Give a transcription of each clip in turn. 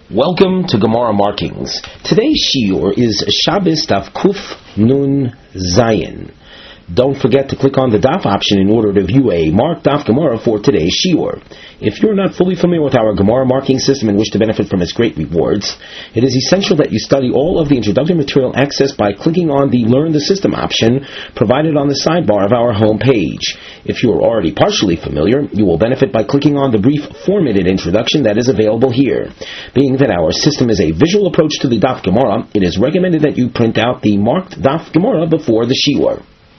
Welcome to Gemara Markings. Today's shiur is Shabbos Daf Kuf Nun Zayin. Don't forget to click on the Daf option in order to view a marked Daf Gemara for today's shiur. If you're not fully familiar with our Gemara marking system and wish to benefit from its great rewards, it is essential that you study all of the introductory material accessed by clicking on the Learn the System option provided on the sidebar of our home page. If you are already partially familiar, you will benefit by clicking on the brief 4-minute introduction that is available here. Being that our system is a visual approach to the Daf Gemara, it is recommended that you print out the marked Daf Gemara before the shiur.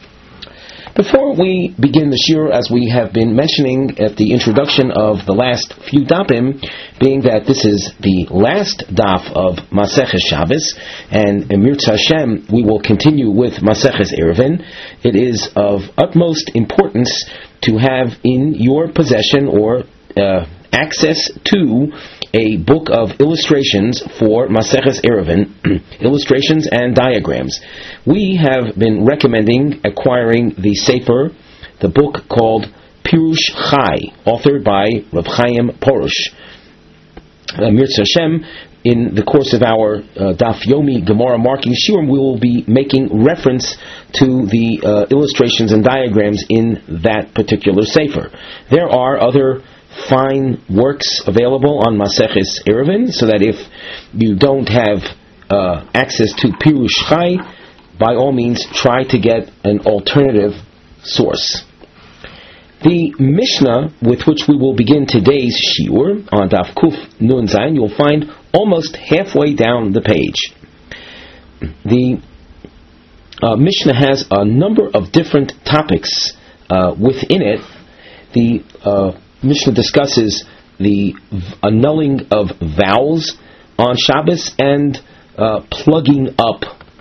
Before we begin the shiur, as we have been mentioning at the introduction of the last few dapim, being that this is the last daf of Maseches Shabbos, and Mirza Hashem, we will continue with Maseches Eruvin, it is of utmost importance to have in your possession or access to a book of illustrations for Maseches Eruvin, illustrations and diagrams. We have been recommending acquiring the Sefer, the book called Pirush Chai, authored by Rav Chaim Porush. Mirza Hashem, in the course of our Daf Yomi Gemara marking shiur, we will be making reference to the illustrations and diagrams in that particular Sefer. There are other fine works available on Maseches Eruvin, so that if you don't have access to Pirush Chai, by all means try to get an alternative source. The Mishnah with which we will begin today's shiur on Daf Kuf Nun Zayin, you'll find almost halfway down the page. The Mishnah has a number of different topics within it. The Mishnah discusses the annulling of vows on Shabbos and plugging up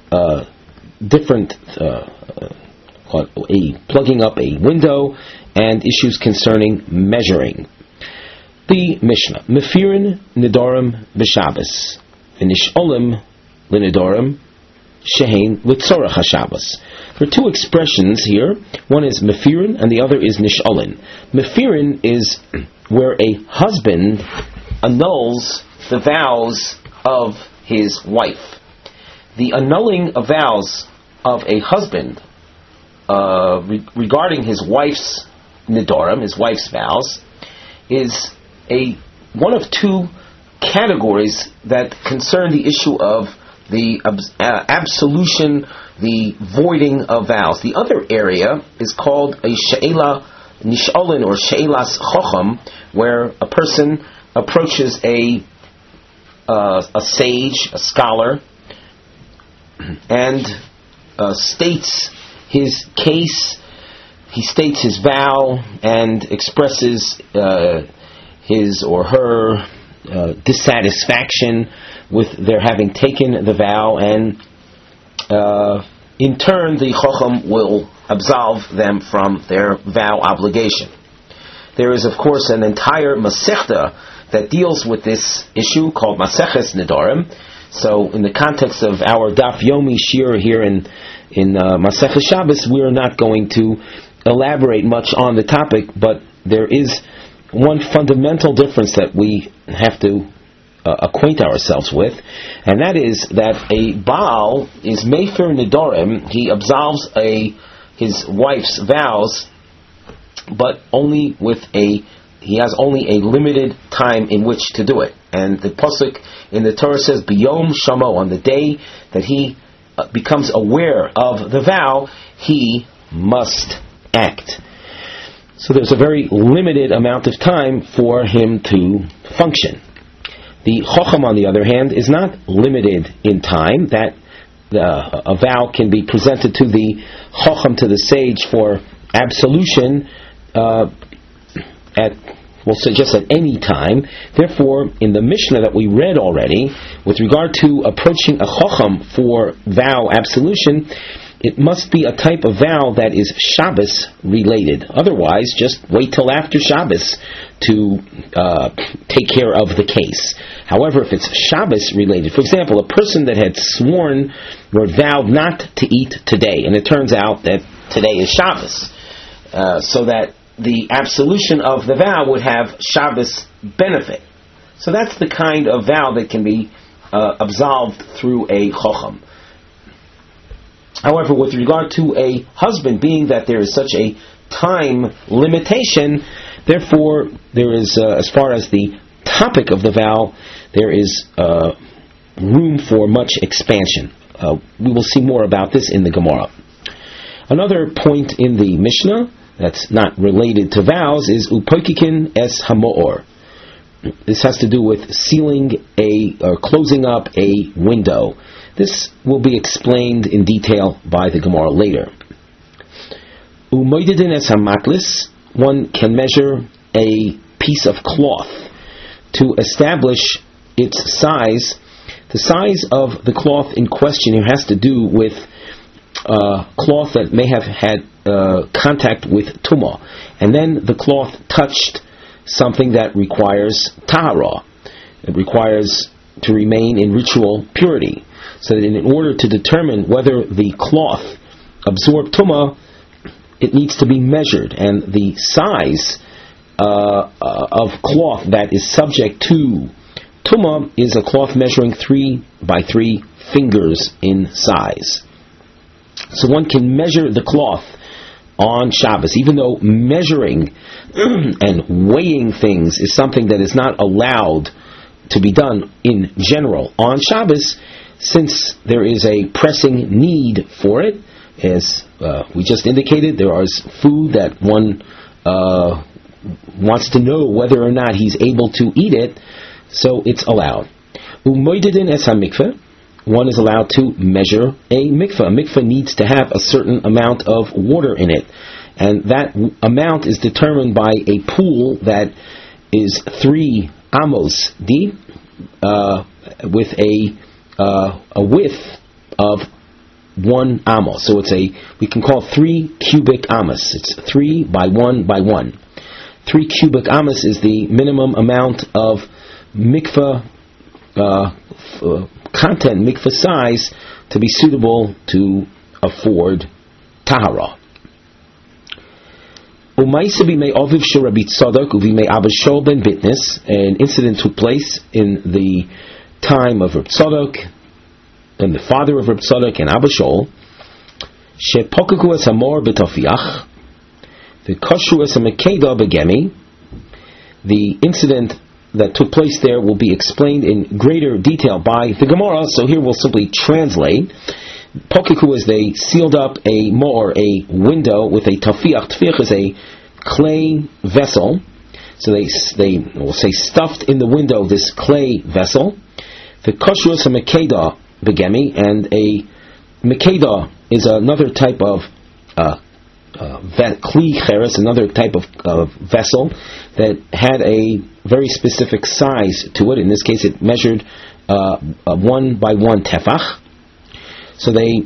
plugging up a window and issues concerning measuring. The Mishnah: Mefirin Nidorim b'Shabbos, v'Nisholim l'Nidorim shehein l'Tzorach HaShabbos. There are two expressions here. One is mefirin and the other is nisholin. Mefirin is where a husband annuls the vows of his wife. The annulling of vows of a husband regarding his wife's nidorim, his wife's vows, is one of two categories that concern the issue of the absolution, the voiding of vows. The other area is called a she'ela nisholin or she'elas chocham, where a person approaches a sage, a scholar, and states his case. He states his vow and expresses his or her dissatisfaction with their having taken the vow, and in turn the Chocham will absolve them from their vow obligation. There is, of course, an entire Masechta that deals with this issue called Maseches Nidorim. So in the context of our Daf Yomi shiur here in Maseches Shabbos, we are not going to elaborate much on the topic, but there is one fundamental difference that we have to acquaint ourselves with, and that is that a Baal is Mefer Nidorim. He absolves his wife's vows, but only he has only a limited time in which to do it. And the pasuk in the Torah says, B'yom Shamo, on the day that he becomes aware of the vow, he must act. So there's a very limited amount of time for him to function. The Chocham, on the other hand, is not limited in time. That a vow can be presented to the Chocham, to the sage, for absolution just at any time. Therefore, in the Mishnah that we read already, with regard to approaching a Chocham for vow absolution, it must be a type of vow that is Shabbos related. Otherwise, just wait till after Shabbos to take care of the case. However, if it's Shabbos related, for example, a person that had sworn or vowed not to eat today, and it turns out that today is Shabbos, so that the absolution of the vow would have Shabbos benefit. So that's the kind of vow that can be absolved through a chacham. However, with regard to a husband, being that there is such a time limitation, therefore there is, as far as the topic of the vow, there is room for much expansion. We will see more about this in the Gemara. Another point in the Mishnah that's not related to vows is upokikin es hamoor. This has to do with sealing or closing up a window. This will be explained in detail by the Gemara later. Umoididin es hamaklis, one can measure a piece of cloth to establish its size. The size of the cloth in question here has to do with cloth that may have had contact with tumah, and then the cloth touched something that requires tahara. It requires to remain in ritual purity. So that in order to determine whether the cloth absorbed tumah, it needs to be measured, and the size of cloth that is subject to tumah is a cloth measuring 3 by 3 fingers in size. So one can measure the cloth on Shabbos, even though measuring and weighing things is something that is not allowed to be done in general on Shabbos, since there is a pressing need for it. As we just indicated, there is food that one wants to know whether or not he's able to eat it, so it's allowed. Umoididin es ha-mikveh, one is allowed to measure a mikveh. A mikveh needs to have a certain amount of water in it, and that amount is determined by a pool that is 3 amos deep, with a width of 1 amos. So we can call it 3 cubic amos. It's 3 by 1 by 1. 3 cubic amos is the minimum amount of mikveh content, mikveh size, to be suitable to afford tahara. An incident took place in the time of Reb Tzadok and the father of Reb Tzadok and Abba Shaul. Shepokaku es hamor b'tofiach, v'koshu es hamekeda b'gemi. The incident that took place there will be explained in greater detail by the Gemara, so here we'll simply translate. Pokiku is they sealed up a window with a tafiach. Tafiach is a clay vessel, so they will say stuffed in the window this clay vessel. The koshrus a mekeda begemi, and a mekeda is another type of kli cheres, another type of vessel that had a very specific size to it. In this case, it measured 1 by 1 tefach. So they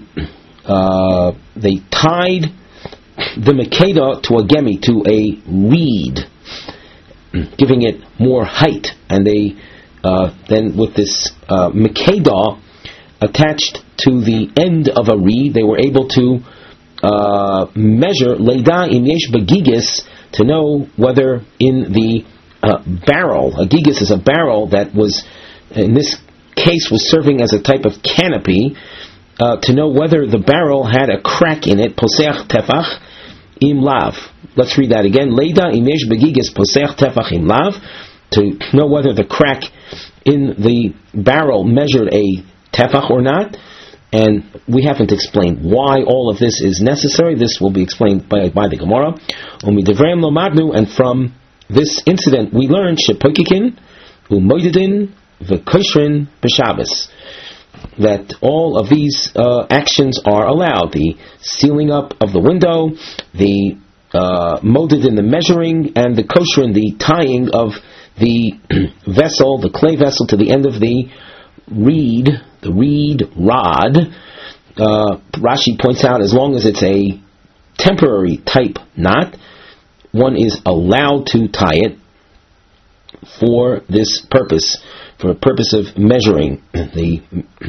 tied the mekeda to a gemi, to a reed, giving it more height, and they then with this mekeda attached to the end of a reed, they were able to measure leida im yesh bagigis, to know whether in the barrel, a gigis is a barrel that was, in this case, was serving as a type of canopy, to know whether the barrel had a crack in it, poseach tefach im lav. Let's read that again. Leida im yesh bagigis poseach tefach im lav, to know whether the crack in the barrel measured a tefach or not. And we haven't explained why all of this is necessary. This will be explained by the Gemara. And from this incident we learned shepokikin umoididin v'koshrin b'Shabbos, that all of these actions are allowed: the sealing up of the window, the modidin, the measuring, and the koshrin, the tying of the vessel, the clay vessel, to the end of the reed rod. Rashi points out, as long as it's a temporary type knot, one is allowed to tie it for this purpose, for a purpose of measuring the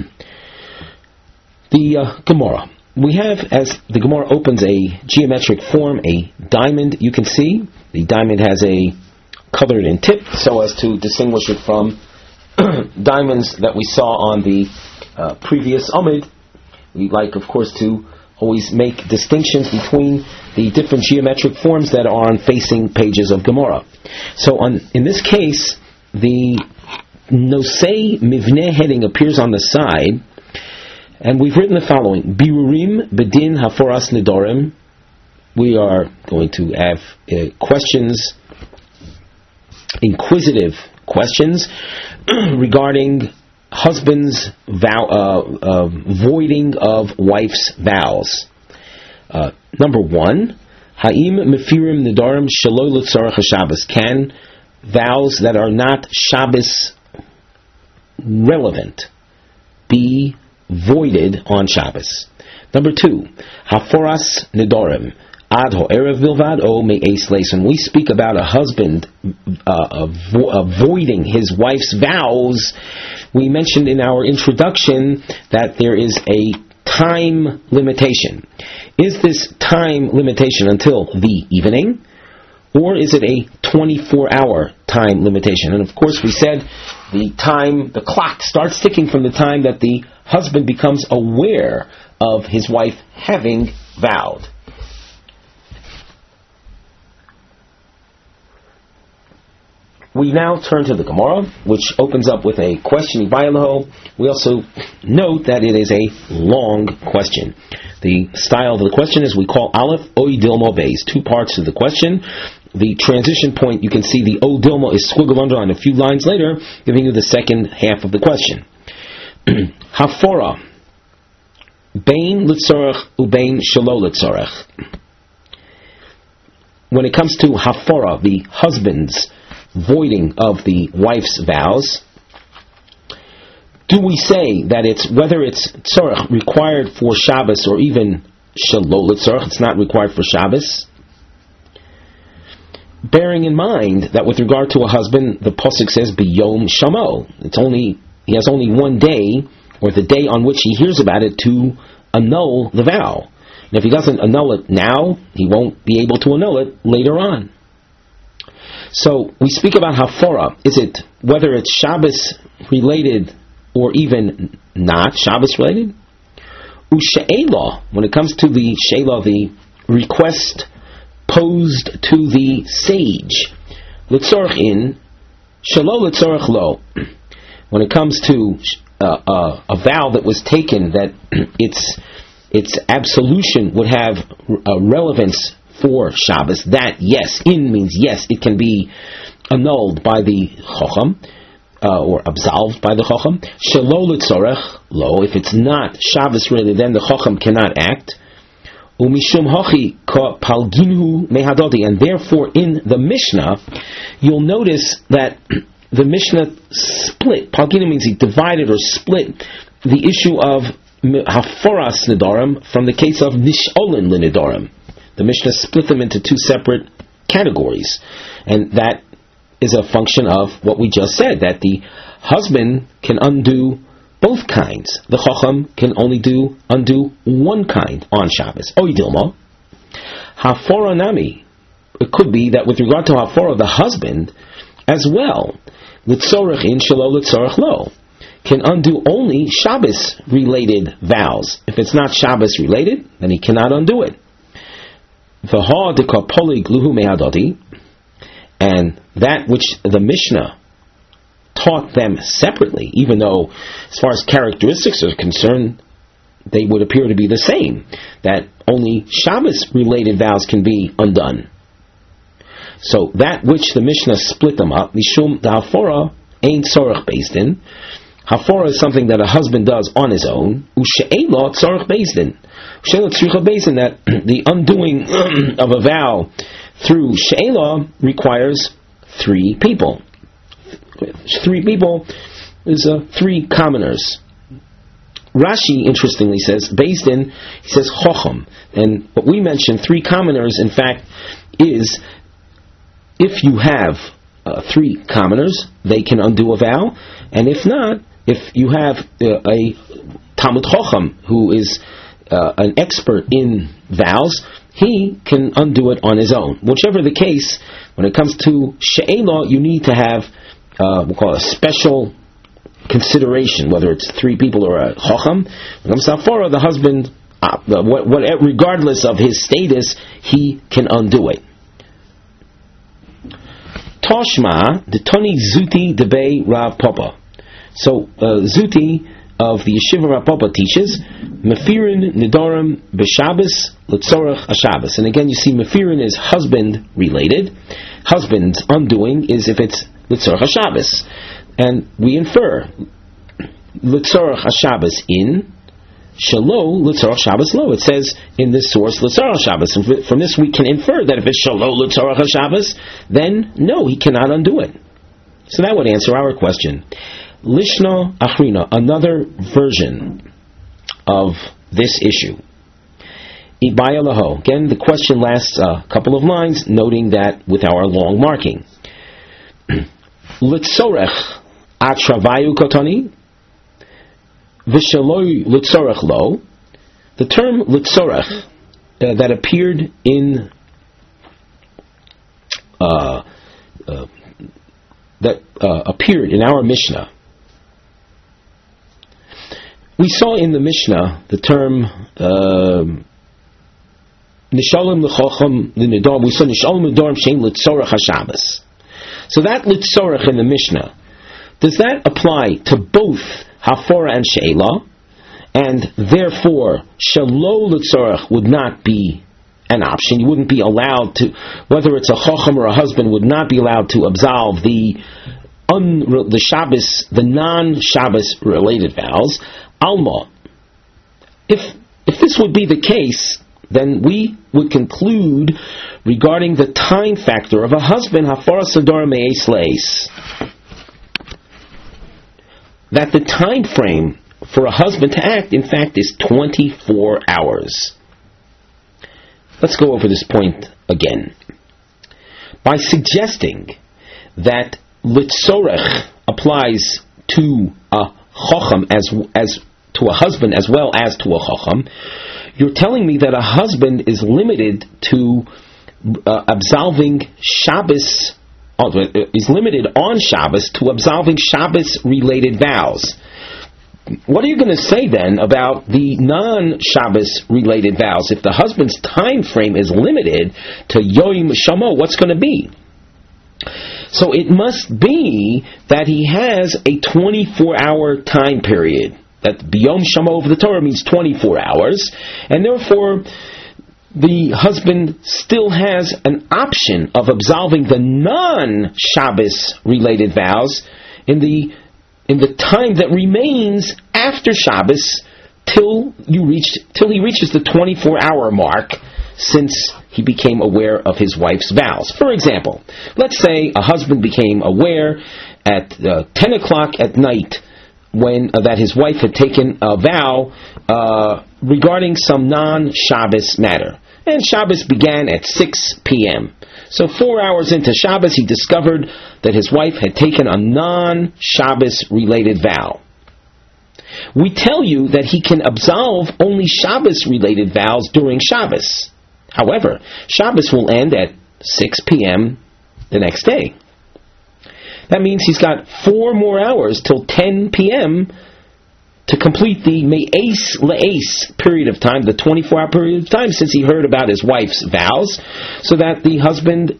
Gemara. We have, as the Gemara opens a geometric form, a diamond. You can see the diamond has a colored and tipped so as to distinguish it from diamonds that we saw on the previous Amid. We like, of course, to always make distinctions between the different geometric forms that are on facing pages of Gemara. So in this case, the Nosei Mivneh heading appears on the side, and we've written the following: Birurim Bedin Haforas Nidorim. We are going to have questions, inquisitive questions regarding husband's voiding of wife's vows. Number one, Ha'im Mefirim Nidarim Shelo L'Tzorach HaShabbos. Can vows that are not Shabbos relevant be voided on Shabbos? Number two, Haforas Nidarim Ad Ho'erev Bilvad O Me'es Leis. When we speak about a husband voiding his wife's vows, we mentioned in our introduction that there is a time limitation. Is this time limitation until the evening, or is it a 24-hour time limitation? And of course we said the clock starts ticking from the time that the husband becomes aware of his wife having vowed. We now turn to the Gemara, which opens up with a question. We also note that it is a long question. The style of the question is we call Aleph Oy Dilmo Beis. 2 parts to the question. The transition point, you can see the O Dilmo is squiggled underline a few lines later, giving you the second half of the question. Hafora Bein Litzorach Ubein Shelo Litzorach. When it comes to Hafora, the husband's voiding of the wife's vows, do we say that whether it's tzorach required for Shabbos or even shelo l'tzorach, it's not required for Shabbos? Bearing in mind that with regard to a husband, the pasuk says biyom shamo. He has only one day, or the day on which he hears about it, to annul the vow. And if he doesn't annul it now, he won't be able to annul it later on. So we speak about hafora. Is it whether it's Shabbos related or even not Shabbos related? Ushe'ela, when it comes to the she'ela, the request posed to the sage, l'tzorach in, shelo l'tzorach lo. When it comes to a vow that was taken, that its absolution would have relevance for Shabbos, that yes, in means yes, it can be annulled by the Chacham, or absolved by the Chacham. Shelo l'tzorech lo, if it's not Shabbos related, then the Chacham cannot act. Umishum hachi ka palginhu mehadodi, and therefore in the Mishnah, you'll notice that the Mishnah split. Palginu means he divided or split the issue of haforas nidarim from the case of nisholin linidarim. The Mishnah split them into 2 separate categories, and that is a function of what we just said, that the husband can undo both kinds. The Chacham can only undo one kind on Shabbos. Oy Dilma. Hafora Nami. It could be that with regard to Hafora, the husband, as well, L'tzorech in Shelo L'tzorech Lo, can undo only Shabbos-related vows. If it's not Shabbos-related, then he cannot undo it. And that which the Mishnah taught them separately, even though as far as characteristics are concerned, they would appear to be the same, that only Shabbos-related vows can be undone. So that which the Mishnah split them up, Mishum Hafora Ein Tzorach Beis Din. Hafora is something that a husband does on his own. Ushe'ela Tzorach Beis Din. That the undoing of a vow through she'ela requires 3 people. 3 people is 3 commoners. Rashi, interestingly, says, based in, he says, Chocham. And what we mentioned, 3 commoners, in fact, is if you have 3 commoners, they can undo a vow. And if not, if you have a Talmud Chocham who is an expert in vows, he can undo it on his own. Whichever the case, when it comes to she'ela, you need to have we'll call it a special consideration, whether it's 3 people or a chacham. When it comes to hafara, the husband, regardless of his status, he can undo it. Toshma the Toni Zuti debei Rav Papa. So Zuti of the Yeshiva Rav Papa teaches Mefirin Nidorim B'Shabbos L'Tzorach HaShabbos. And again, you see Mefirin is husband related. Husband's undoing is if it's L'Tzorach HaShabbos. And we infer L'Tzorach HaShabbos in, Shalo L'Tzorach Shabbos lo. It says in this source L'Tzorach Shabbos. And from this we can infer that if it's Shalo L'Tzorach Shabbos, then no, he cannot undo it. So that would answer our question. Lishna Achrina, another version of this issue. Ibaya Laho. Again, the question lasts a couple of lines, noting that with our long marking. L'tzorech atravayu kotani v'shaloi l'tzorech lo. The term l'tzorech that appeared in appeared in our Mishnah. We saw in the Mishnah the term nishalim l'chocham l'nidor. We saw nishalim l'nidor shein l'tzorech haShabbos. So that l'tzorech in the Mishnah, does that apply to both hafora and she'ela? And therefore, shelo l'tzorech would not be an option. You wouldn't be allowed to, whether it's a chacham or a husband, would not be allowed to absolve the Shabbos, the non-Shabbos related vows. Alma, if this would be the case, then we would conclude regarding the time factor of a husband, hafara sador me'es leis, that the time frame for a husband to act, in fact, is 24 hours. Let's go over this point again. By suggesting that litzorech applies to a chacham as to a husband as well as to a chacham, you're telling me that a husband is limited to absolving Shabbos, is limited on Shabbos to absolving Shabbos-related vows. What are you going to say then about the non-Shabbos related vows? If the husband's time frame is limited to Yom Shamo, what's going to be? So it must be that he has a 24-hour time period. That B'Yom Shamo of the Torah means 24 hours, and therefore the husband still has an option of absolving the non-Shabbos related vows in the time that remains after Shabbos till he reaches the 24-hour mark since he became aware of his wife's vows. For example, let's say a husband became aware at 10 o'clock at night when that his wife had taken a vow regarding some non-Shabbos matter. And Shabbos began at 6 p.m. So 4 hours into Shabbos, he discovered that his wife had taken a non-Shabbos related vow. We tell you that he can absolve only Shabbos related vows during Shabbos. However, Shabbos will end at 6 p.m. the next day. That means he's got 4 more hours till 10 p.m. to complete the me'es le'es period of time, the 24-hour period of time since he heard about his wife's vows, so that the husband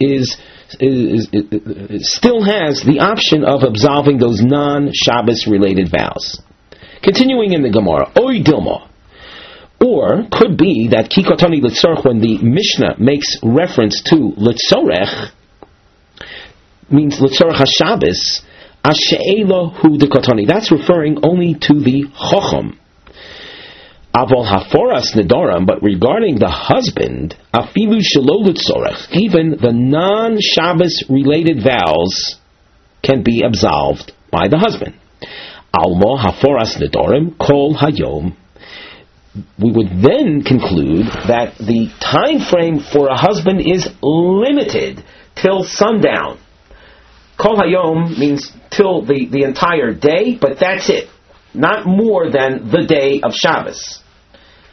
still has the option of absolving those non-Shabbos related vows. Continuing in the Gemara, Oy Dilma. Or, could be that Kikotani Litzorech, when the Mishnah makes reference to Litzorech, means Litzorech HaShabbos, Ashe'ela hu dekotani. That's referring only to the Chacham. Avol haforas nedaram, but regarding the husband, afilu shelo litzorech, even the non-Shabbos related vows can be absolved by the husband. Alma haforas nedarim kol hayom. We would then conclude that the time frame for a husband is limited till sundown. Kol hayom means till the entire day, but that's it. Not more than the day of Shabbos.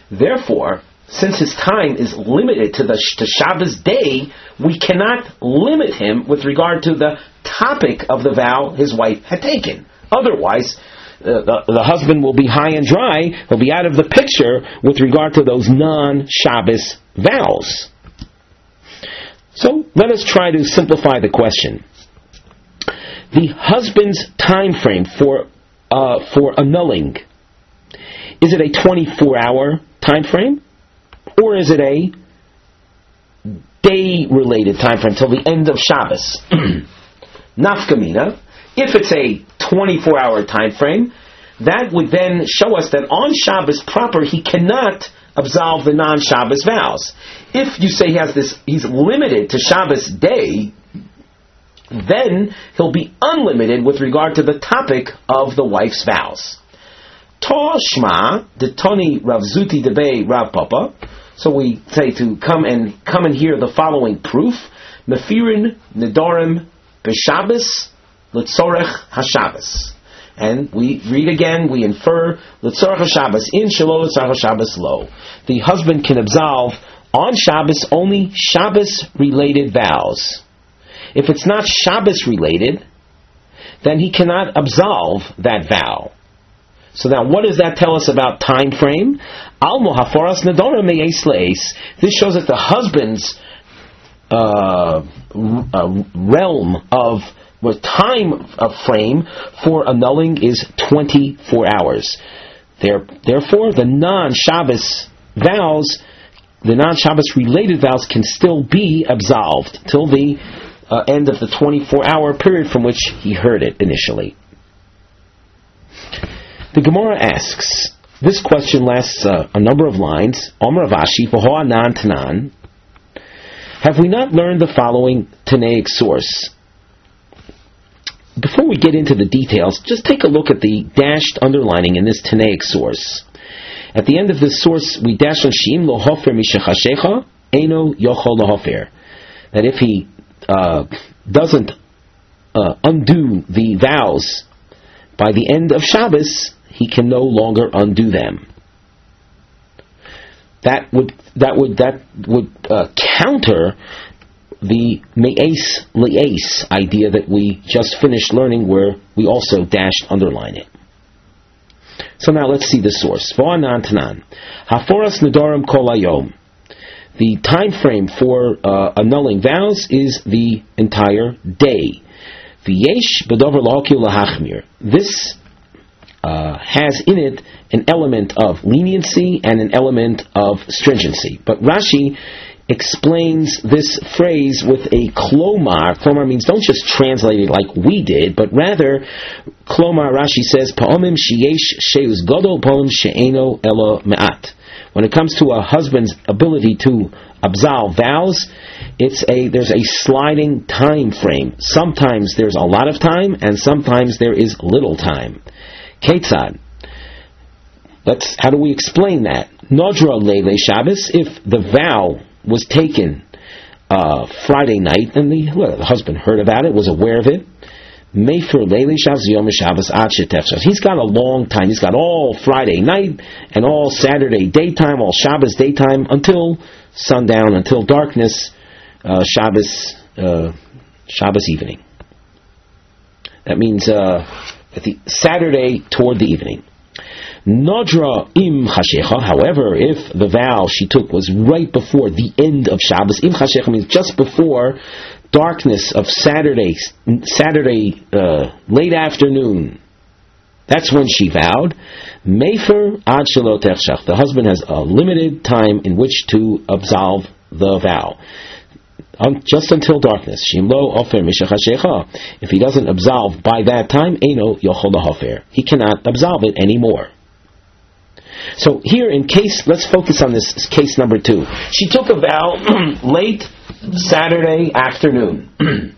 Therefore, since his time is limited to the Shabbos day, we cannot limit him with regard to the topic of the vow his wife had taken. Otherwise, the husband will be high and dry, he'll be out of the picture with regard to those non-Shabbos vows. So, let us try to simplify the question. The husband's time frame for annulling, is it a 24-hour time frame? Or is it a day-related time frame till the end of Shabbos? Nafkamina, if it's a 24-hour time frame, that would then show us that on Shabbos proper he cannot absolve the non-Shabbos vows. If you say he's limited to Shabbos day, then he'll be unlimited with regard to the topic of the wife's vows. Toshma, the Toni Rav Zuti Debei Rav Papa. So we say to come and hear the following proof: Mefirin Nedorim B'Shabbos L'Tzorech HaShabbos. And we read again, we infer L'Tzorech HaShabbos in Shelo L'Tzorech HaShabbos Lo. The husband can absolve on Shabbos only Shabbos-related vows. If it's not Shabbos-related, then he cannot absolve that vow. So now, what does that tell us about time frame? This shows that the husband's realm of time frame for annulling is 24 hours. Therefore, the non-Shabbos vows, the non-Shabbos related vows, can still be absolved till the end of the 24-hour period from which he heard it initially. The Gemara asks, this question lasts a number of lines. Omer Avashi, V'ho Anan Tanan. Have we not learned the following Tanaic source? Before we get into the details, just take a look at the dashed underlining in this Tanaic source. At the end of this source, we dash on Shim lo hofer mishachashecha, eno yochol lo hofer. That if he doesn't undo the vows by the end of Shabbos, he can no longer undo them. That would counter the me'es le'es idea that we just finished learning, where we also dashed underline it. So now let's see the source. V'anan tanan haforas nedarim kol hayom. The time frame for annulling vows is the entire day. V'yesh b'dover lahakil lahachmir. This has in it an element of leniency and an element of stringency. But Rashi explains this phrase with a klomar. Klomar means don't just translate it like we did, but rather, klomar, Rashi says, pa'omim sheyesh sheus godol, pa'omim she'eno elo me'at. When it comes to a husband's ability to absolve vows, there's a sliding time frame. Sometimes there's a lot of time, and sometimes there is little time. Ketzad. How do we explain that? Nodra leile Shabbos, if the vow was taken Friday night, and the husband heard about it, was aware of it, Mefer leile Shabbos yom Shabbos ad shetech. He's got a long time. He's got all Friday night and all Saturday daytime, all Shabbos daytime until sundown, until darkness, Shabbos evening. That means at the Saturday toward the evening. Nodra im chashecha. However, if the vow she took was right before the end of Shabbos, im chashecha means just before darkness of Saturday late afternoon. That's when she vowed. Mefer ad shelo tershach. The husband has a limited time in which to absolve the vow. Just until darkness. Shimlo ofer mishachashecha. If he doesn't absolve by that time, eno yochol lahofer. He cannot absolve it anymore. So here let's focus on this case number 2. She took a vow late Saturday afternoon.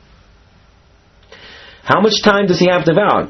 How much time does he have to vow?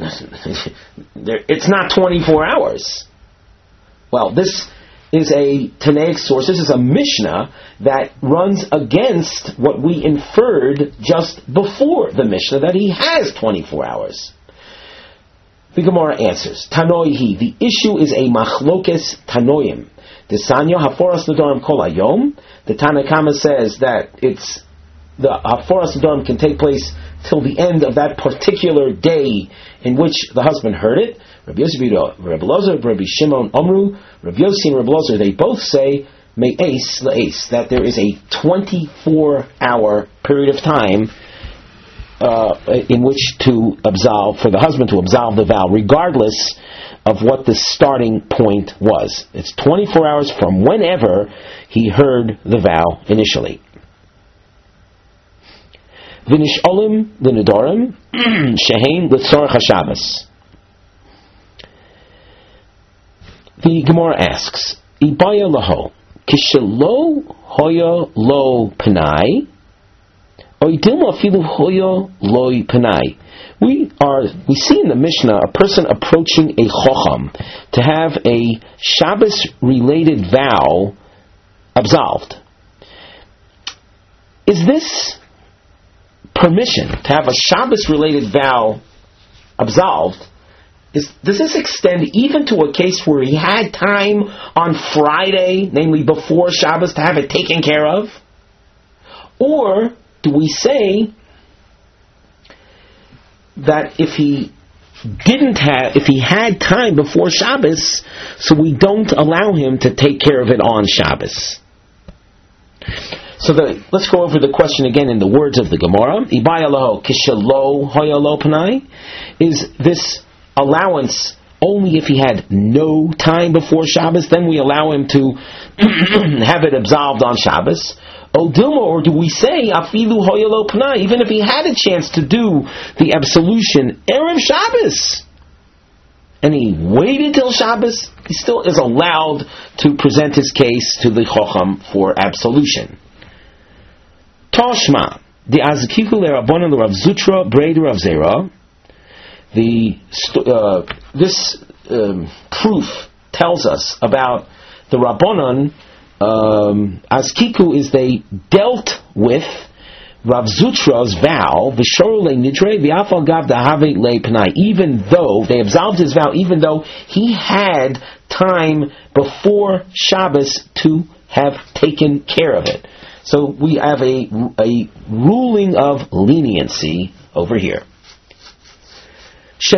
It's not 24 hours. Well, this is a Tanaic source. This is a Mishnah that runs against what we inferred just before the Mishnah, that he has 24 hours. The Gemara answers, Tanoihi, the issue is a machlokes tanoim. The Sanyo haforas nedarim kol hayom. The Tanakama says that the haforas nedarim can take place till the end of that particular day in which the husband heard it. Rabbi Yosef, Rabbi Lozer, Rabbi Shimon Omru, Rabbi Yossi and Rabbi Lozer, they both say me'es le'es, that there is a 24-hour period of time in which to absolve, for the husband to absolve the vow, regardless of what the starting point was. It's 24 hours from whenever he heard the vow initially. V'nish'olim l'nedarim shehein l'tzorach haShabbos. The Gemara asks, Ibaya laho, kishelo hoya lo panai, oidilma afilu hoya lo panai. We see in the Mishnah a person approaching a chocham to have a Shabbos-related vow absolved. Is this permission to have a Shabbos-related vow absolved? Does this extend even to a case where he had time on Friday, namely before Shabbos, to have it taken care of? Or do we say that if he had time before Shabbos, so we don't allow him to take care of it on Shabbos? So let's go over the question again in the words of the Gemara. Ibaya laho kishelo hoya lo panai. Is this allowance only if he had no time before Shabbos? Then we allow him to have it absolved on Shabbos. Odilma, or do we say afilu hoya lo panai, even if he had a chance to do the absolution erev Shabbos and he waited till Shabbos, he still is allowed to present his case to the chocham for absolution. Toshma, the azkiku leRabbanan l'Rav Zutra Brei Rav Zera. This proof tells us about the Rabbanan. Azkiku is they dealt with Rav Zutra's vow, even though they absolved his vow, even though he had time before Shabbos to have taken care of it. So we have a ruling of leniency over here. We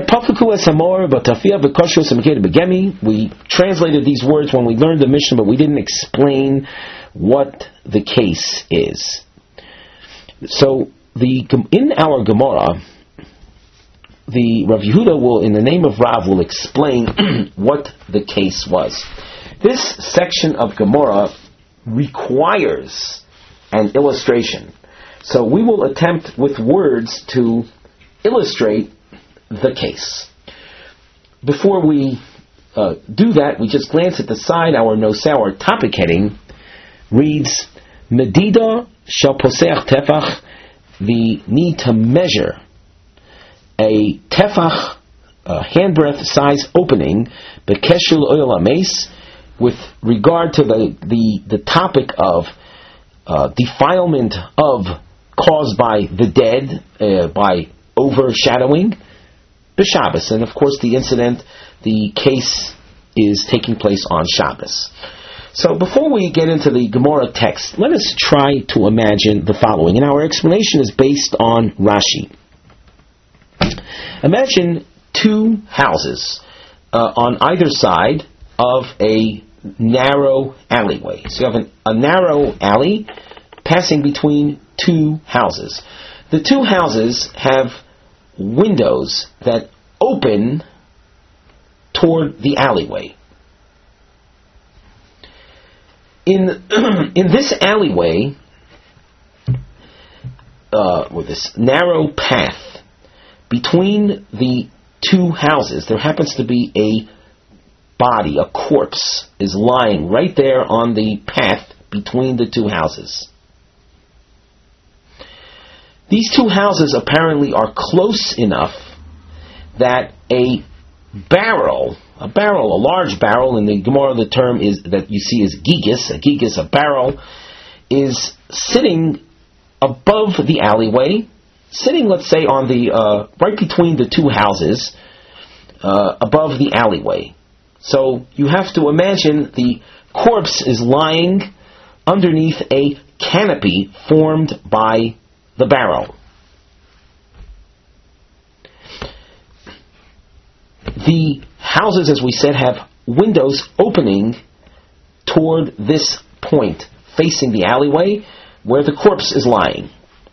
translated these words when we learned the Mishnah, but we didn't explain what the case is. So in our Gemara, the Rav Yehuda will, in the name of Rav, will explain what the case was. This section of Gemara requires an illustration. So we will attempt with words to illustrate the case. Before we do that, we just glance at the side. Our nosei, our topic heading, reads Medida shel poseach tefach, the need to measure a tefach, a handbreadth size opening, bekeshel oil ames, with regard to the topic of defilement caused by the dead, by overshadowing, b'Shabbos. And of course the case is taking place on Shabbos. So before we get into the Gemara text, let us try to imagine the following. And our explanation is based on Rashi. Imagine two houses on either side of a narrow alleyway. So you have a narrow alley passing between two houses. The two houses have windows that open toward the alleyway. In this alleyway, with this narrow path between the two houses, there happens to be a body, a corpse, is lying right there on the path between the two houses. These two houses apparently are close enough that a large barrel, in the Gemara the term is that you see is gigas, a barrel, is sitting above the alleyway, sitting, let's say, on the right between the two houses, above the alleyway. So you have to imagine the corpse is lying underneath a canopy formed by the barrel. The houses, as we said, have windows opening toward this point, facing the alleyway where the corpse is lying.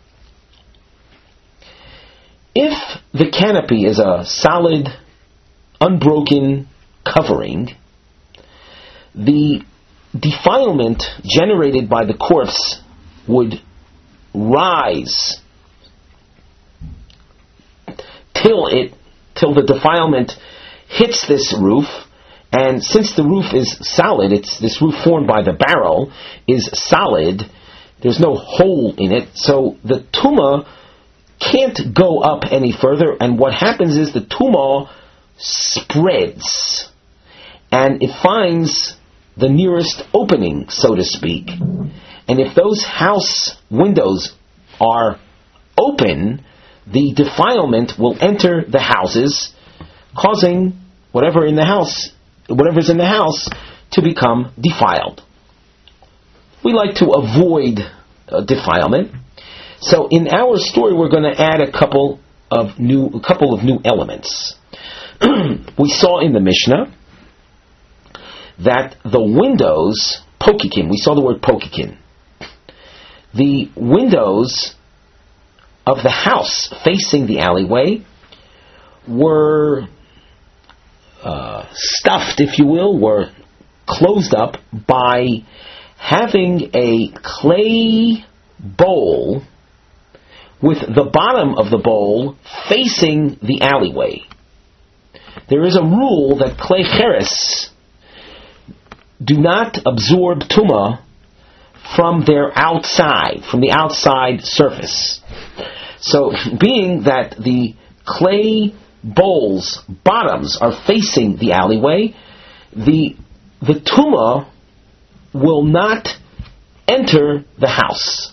If the canopy is a solid, unbroken covering, the defilement generated by the corpse would rise till the defilement hits this roof. And since the roof is solid, this roof formed by the barrel is solid, there's no hole in it, so the tumah can't go up any further, and what happens is the tumah spreads, and it finds the nearest opening, so to speak. And if those house windows are open, the defilement will enter the houses, causing whatever's in the house to become defiled. We like to avoid defilement. So in our story, we're going to add a couple of new elements. We saw in the Mishnah that the windows, pokikin, we saw the word pokikin. The windows of the house facing the alleyway were stuffed, if you will, were closed up by having a clay bowl with the bottom of the bowl facing the alleyway. There is a rule that clay cheres do not absorb tumah from the outside surface. So, being that the clay bowl's bottoms are facing the alleyway, the tumah will not enter the house.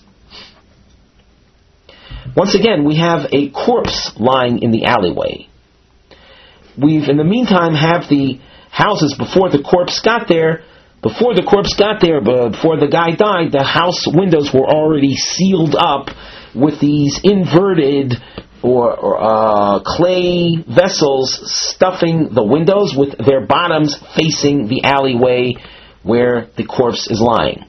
Once again, we have a corpse lying in the alleyway. We've, in the meantime, have the houses before the corpse got there. Before the guy died, the house windows were already sealed up with these inverted or clay vessels stuffing the windows with their bottoms facing the alleyway where the corpse is lying.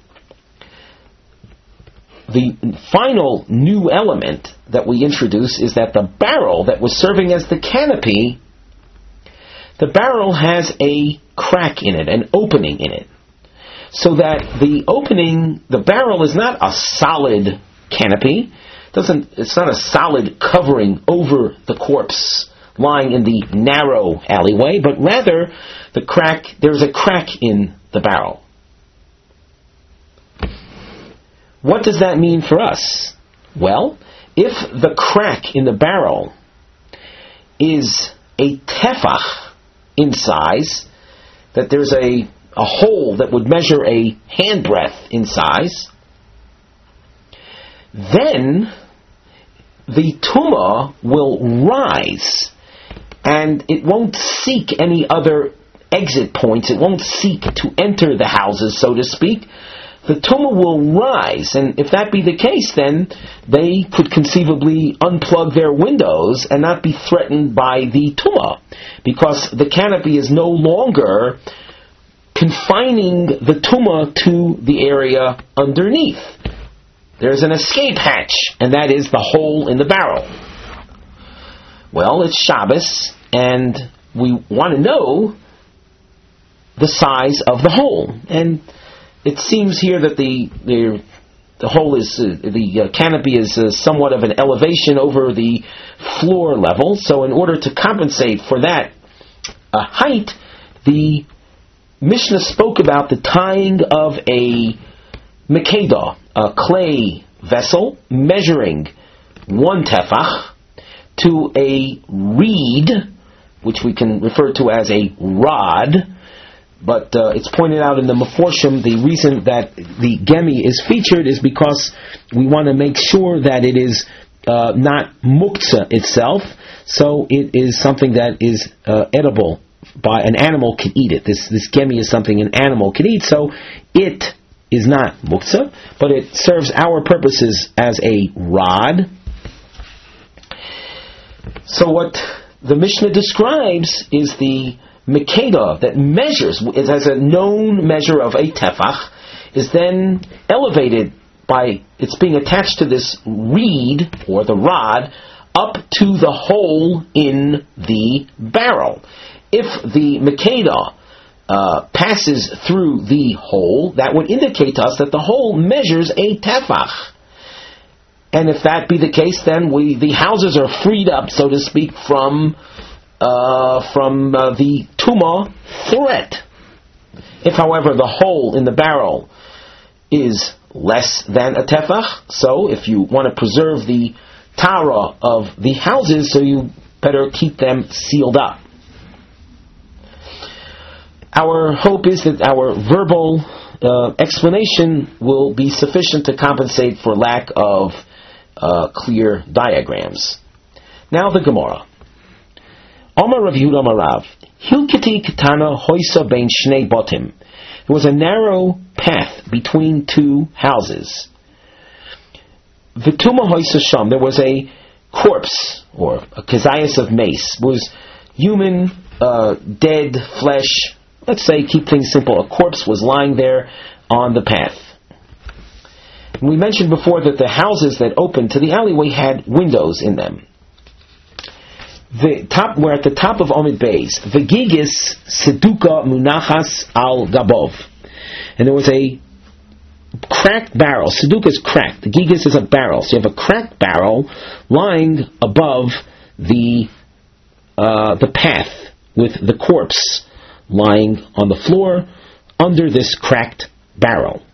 The final new element that we introduce is that the barrel that was serving as the canopy, the barrel has a crack in it, an opening in it. So that the barrel is not a solid canopy. It's not a solid covering over the corpse lying in the narrow alleyway, but rather there's a crack in the barrel. What does that mean for us? Well, if the crack in the barrel is a tefach in size, that there's a hole that would measure a handbreadth in size, then the tumah will rise, and it won't seek any other exit points. It won't seek to enter the houses, so to speak. The tumah will rise, and if that be the case, then they could conceivably unplug their windows and not be threatened by the tumah, because the canopy is no longer confining the tumah to the area underneath. There's an escape hatch, and that is the hole in the barrel. Well, it's Shabbos, and we want to know the size of the hole. And it seems here that the hole is, the canopy is somewhat of an elevation over the floor level. So in order to compensate for that height, the Mishnah spoke about the tying of a mekedah, a clay vessel measuring 1 tefach, to a reed, which we can refer to as a rod. But it's pointed out in the Meforshim, the reason that the gemi is featured is because we want to make sure that it is not muktzah itself, so it is something that is edible. By an animal can eat it. This gemi is something an animal can eat, so it is not muktzah, but it serves our purposes as a rod. So what the Mishnah describes is the Mekeda that measures, it has a known measure of a tefach, is then elevated by its being attached to this reed, or the rod, up to the hole in the barrel. If the Mekeda passes through the hole, that would indicate to us that the hole measures a tefach. And if that be the case, then the houses are freed up, so to speak, from the tumah threat. If, however, the hole in the barrel is less than a tefach, so if you want to preserve the tara of the houses, so you better keep them sealed up. Our hope is that our verbal explanation will be sufficient to compensate for lack of clear diagrams. Now the Gemara. Omar Rav Yehuda Marav, Hilkiti Ketana Hoisa Bein Shnei Botim. There was a narrow path between two houses. Vituma Hoisa Sham. There was a corpse, or a kazayas of mace. It was human, dead flesh. Let's say, keep things simple, a corpse was lying there on the path. And we mentioned before that the houses that opened to the alleyway had windows in them. We're at the top of Omid Beis. V'gigis seduka munachas al gabov. And there was a cracked barrel. Seduka is cracked. The gigis is a barrel. So you have a cracked barrel lying above the path with the corpse lying on the floor under this cracked barrel.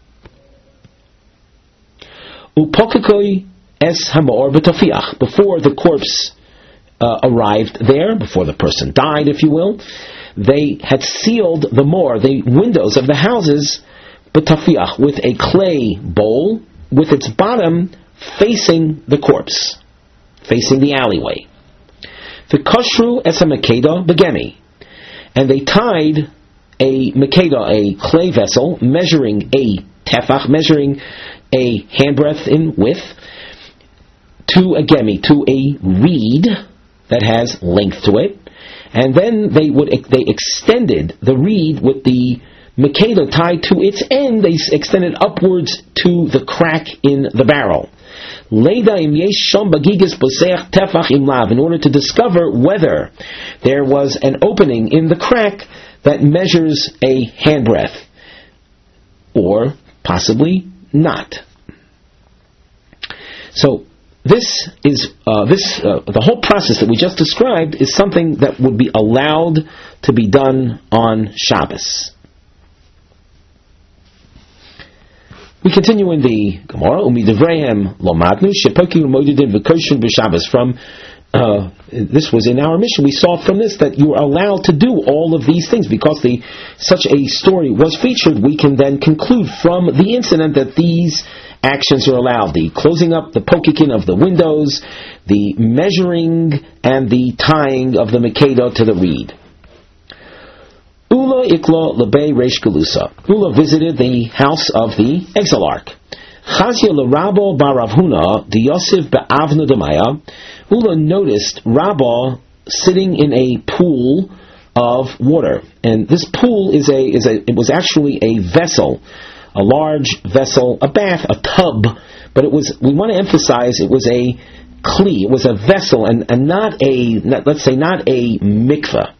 Upokikoi es hamor b'tofiach. Before the corpse arrived there, before the person died, if you will, they had sealed the more, the windows of the houses, b'tofiach, with a clay bowl, with its bottom facing the corpse, facing the alleyway. V'koshru es ha-mekeda b'gemi. And they tied a mekeda, a clay vessel, measuring a tefach, measuring a handbreadth in width, to a gemi, to a reed that has length to it. And then they extended the reed with the mekeda tied to its end. They extended upwards to the crack in the barrel. In order to discover whether there was an opening in the crack that measures a handbreadth, or possibly not. So this is the whole process that we just described is something that would be allowed to be done on Shabbos. We continue in the Gemara. Umidavrehem lomadnu shepoki u'modidin v'koshin b'Shabbos. From this was in our mission. We saw from this that you are allowed to do all of these things because such a story was featured. We can then conclude from the incident that these actions are allowed: the closing up, the pokikin of the windows, the measuring, and the tying of the mekeda to the reed. Ula ikla lebei reish galusa. Ula visited the house of the exilarch. Chazia l'Rabba bar Rav Huna d'Yosef be'avna d'Maya. Ula noticed Rabbah sitting in a pool of water, and this pool it was actually a vessel, a large vessel, a bath, a tub, but we want to emphasize it was a kli, it was a vessel, and not a mikveh.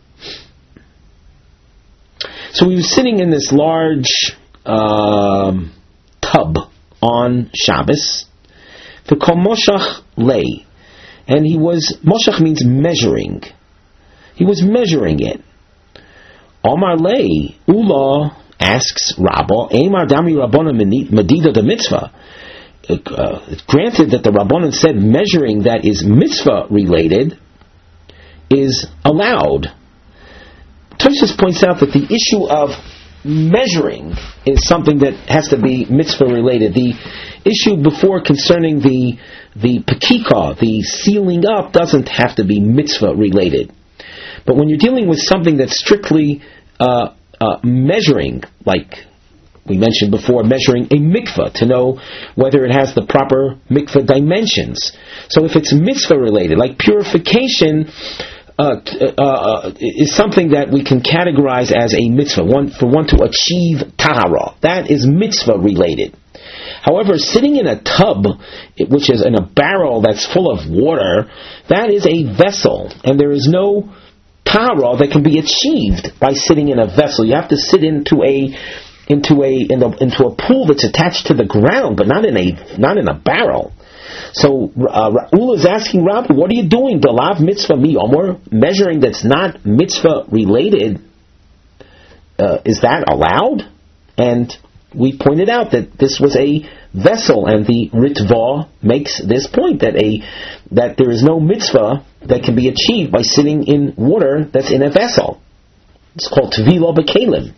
So he was sitting in this large tub on Shabbos. V'kol moshach lei, and moshach means measuring. He was measuring it. Omar lei, Ula asks Rabbah, Eimar dami Rabbana medida de mitzvah. Granted that the Rabbanan said measuring that is mitzvah related is allowed. Tosfos points out that the issue of measuring is something that has to be mitzvah related. The issue before concerning the pekika, the sealing up, doesn't have to be mitzvah related. But when you're dealing with something that's strictly measuring, like we mentioned before, measuring a mikvah to know whether it has the proper mikvah dimensions. So if it's mitzvah related, like purification is something that we can categorize as a mitzvah, for one to achieve tahara. That is mitzvah related. However, sitting in a tub, which is in a barrel that's full of water, that is a vessel, and there is no tahara that can be achieved by sitting in a vessel. You have to sit into a pool that's attached to the ground, but not in a barrel. So Ula is asking Rabbi, what are you doing? Dalav mitzvah mi omer, measuring that's not mitzvah related. Is that allowed? And we pointed out that this was a vessel, and the Ritva makes this point that there is no mitzvah that can be achieved by sitting in water that's in a vessel. It's called Tvila B'Kelim.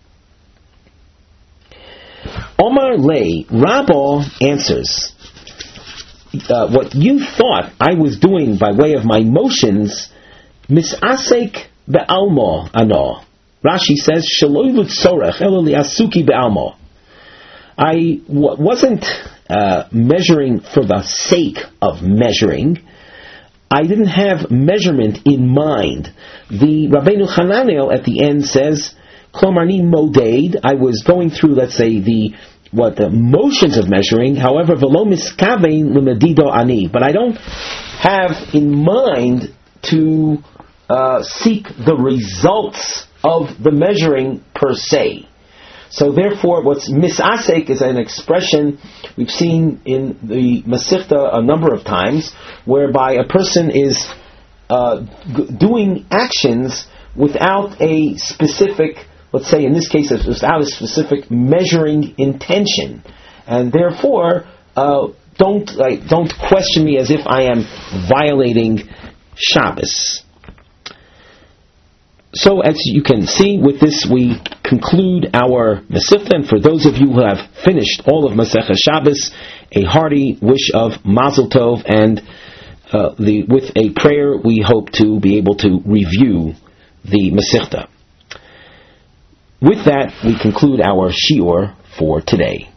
Omar Lei, Rabba answers, what you thought I was doing by way of my motions, misasek be'almo ano. Rashi says, Shaloi l'tzorech elo li'asuki be'almo. I wasn't measuring for the sake of measuring. I didn't have measurement in mind. The Rabbeinu Hananel at the end says, Klomarni moded, I was going through, let's say, the motions of measuring, however, velo miskavein lemedido ani, but I don't have in mind to seek the results of the measuring per se. So therefore, what's misasek is an expression we've seen in the Masechta a number of times, whereby a person is doing actions without a specific, let's say in this case, without a specific measuring intention, and therefore don't question me as if I am violating Shabbos. So as you can see, with this we conclude our Masechta, and for those of you who have finished all of Masechta Shabbos, a hearty wish of Mazel Tov, and with a prayer we hope to be able to review the Masechta. With that, we conclude our shiur for today.